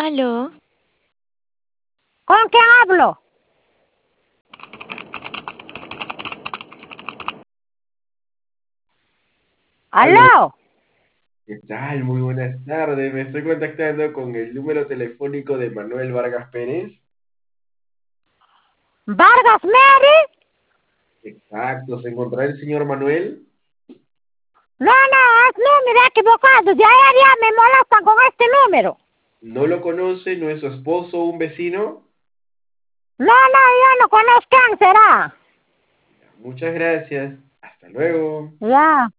Aló, ¿Con quién hablo? Aló, ¿Aló? ¿qué tal? Muy buenas tardes. Me estoy contactando con el número telefónico de Manuel Vargas Pérez. ¿Vargas Mary? Exacto, ¿se encontrará el señor Manuel? No, es número equivocado. De ahí a día me molestan con este número. ¿No lo conoce? ¿No es su esposo o un vecino? No, yo no conozco quién será. Muchas gracias. Hasta luego. Ya.